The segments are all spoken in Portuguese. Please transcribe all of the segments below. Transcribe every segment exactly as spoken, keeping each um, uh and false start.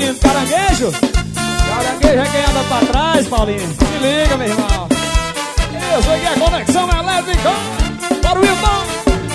menino caranguejo. Caranguejo é quem anda pra trás, Paulinho. Se liga, meu irmão. Eu sou aqui a Conexão Elétrica. Para o Wilton.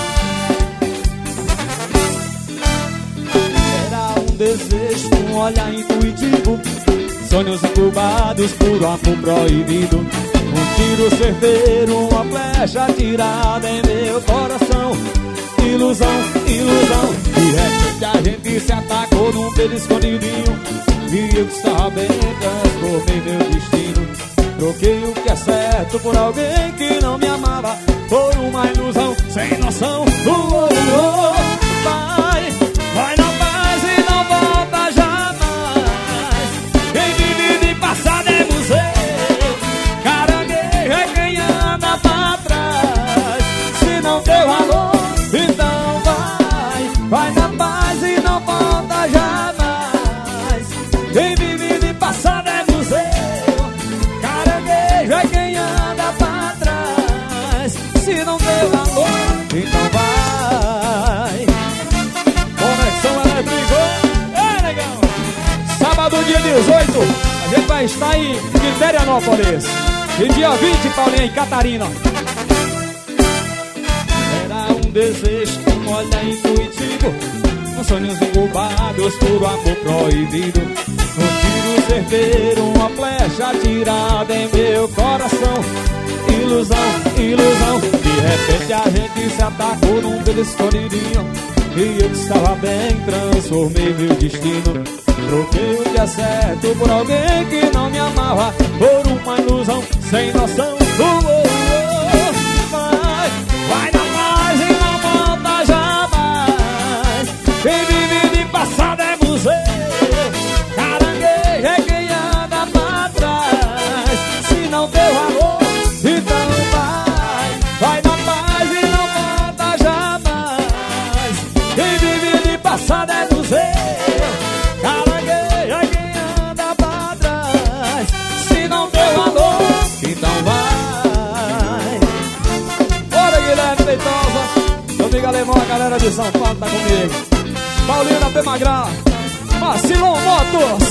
Era um desejo, um olhar intuitivo, sonhos incubados por amor proibido. Um tiro certeiro, uma flecha atirada em meu coração. Ilusão, ilusão. De repente a gente se atacou num beijo escondidinho. E eu que estava bem, transformei meu destino. Troquei o que é certo por alguém que não me amava, por uma ilusão sem noção. Uh, uh, uh, vai, vai na paz e não volta jamais. Quem vive de passado é museu. Caranguejo é quem anda pra trás. Se não deu valor, então vai, vai na paz e não volta jamais. Quem vive de passado é museu. Caranguejo é quem anda pra trás. Se não deu valor, então vai. Conexão Elétrica. É, negão. Sábado, dia dezoito, a gente vai estar em Quiterianópolis. E dia vinte, Paulinho, em Catarina. Era um desejo, um olhar intuitivo, com sonhos incubados por amor proibido. Um tiro certeiro, uma flecha atirada em meu coração. Ilusão, ilusão. De repente a gente se atacou num beijo escondidinho. E eu que estava bem, transformei meu destino. Troquei o que é certo por alguém que não me amava, por uma ilusão sem noção. Uh, uh, uh, vai, vai na paz e não volta jamais. Quem vive de passado é museu. Caranguejo é quem anda pra trás. Se não deu valor, então vai, vai na paz e não volta jamais. Quem vive de passado é museu. Caranguejo é quem anda pra trás. Se não deu valor, então vai. Bora, Guilherme Feitosa, meu amigo alemão, a galera de São Paulo tá comigo. Paulinho da Pemagrá, Vacilão Motos.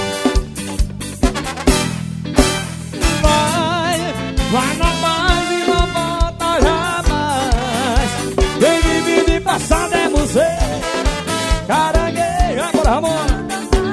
Vai, vai na paz e não volta jamais. Quem vive de passado é museu. Caranguejo, agora Ramona.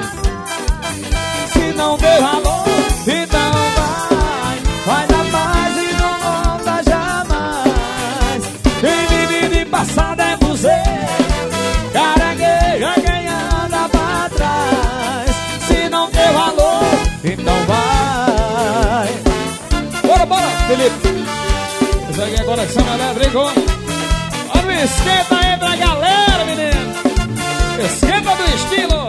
Se não deu valor, então vai, vai na paz e não volta jamais. Quem vive de passado é museu. Caranguejo é quem anda pra trás. Se não deu valor, então vai. Bora, bora, Felipe. Isso aqui é Conexão Elétrica. Olha o esquenta aí pra galera, menino. Esquenta do estilo.